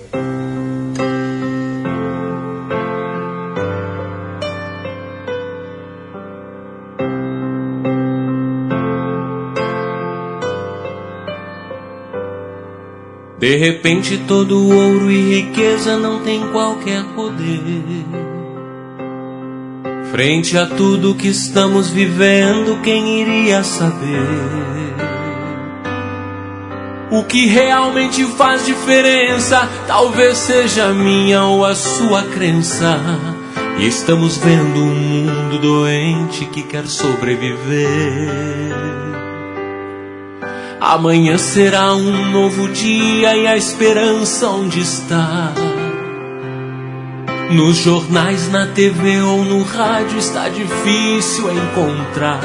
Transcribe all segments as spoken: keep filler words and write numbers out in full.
De repente todo ouro e riqueza não tem qualquer poder frente a tudo que estamos vivendo. Quem iria saber o que realmente faz diferença? Talvez seja a minha ou a sua crença. E estamos vendo um mundo doente que quer sobreviver. Amanhã será um novo dia e a esperança onde está? Nos jornais, na T V ou no rádio está difícil encontrar.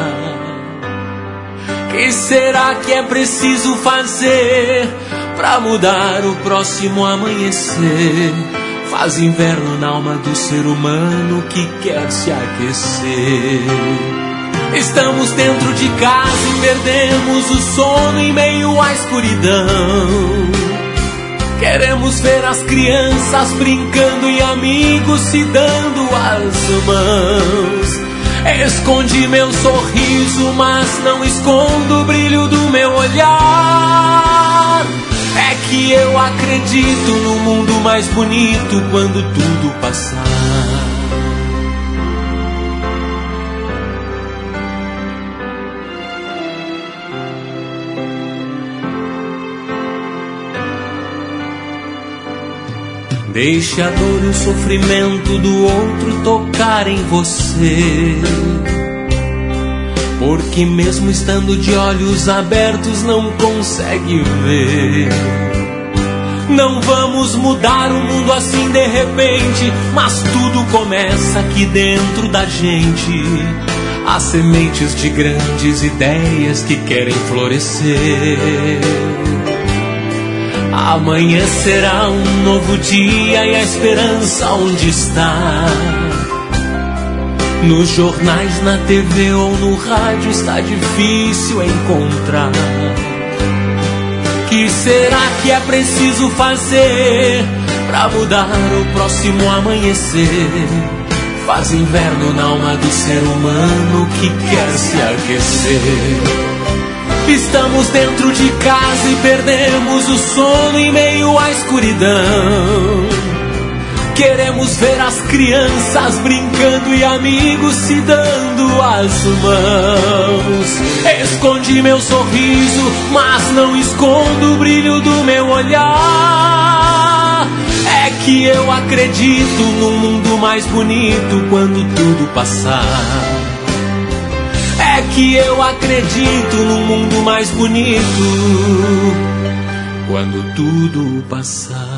Que será que é preciso fazer pra mudar o próximo amanhecer? Faz inverno na alma do ser humano que quer se aquecer. Estamos dentro de casa e perdemos o sono em meio à escuridão. Queremos ver as crianças brincando e amigos se dando as mãos. Escondi meu sorriso, mas não escondo o brilho do meu olhar. É que eu acredito no mundo mais bonito quando tudo passar. Deixe a dor e o sofrimento do outro tocar em você, porque mesmo estando de olhos abertos não consegue ver. Não vamos mudar o mundo assim de repente, mas tudo começa aqui dentro da gente. Há sementes de grandes ideias que querem florescer. Amanhã será um novo dia e a esperança onde está? Nos jornais, na T V ou no rádio está difícil encontrar. Que será que é preciso fazer pra mudar o próximo amanhecer? Faz inverno na alma do ser humano que quer se aquecer. Estamos dentro de casa e perdemos o sono em meio à escuridão. Queremos ver as crianças brincando e amigos se dando as mãos. Escondi meu sorriso, mas não escondo o brilho do meu olhar. É que eu acredito num mundo mais bonito quando tudo passar. É que eu acredito num mundo mais bonito quando tudo passar.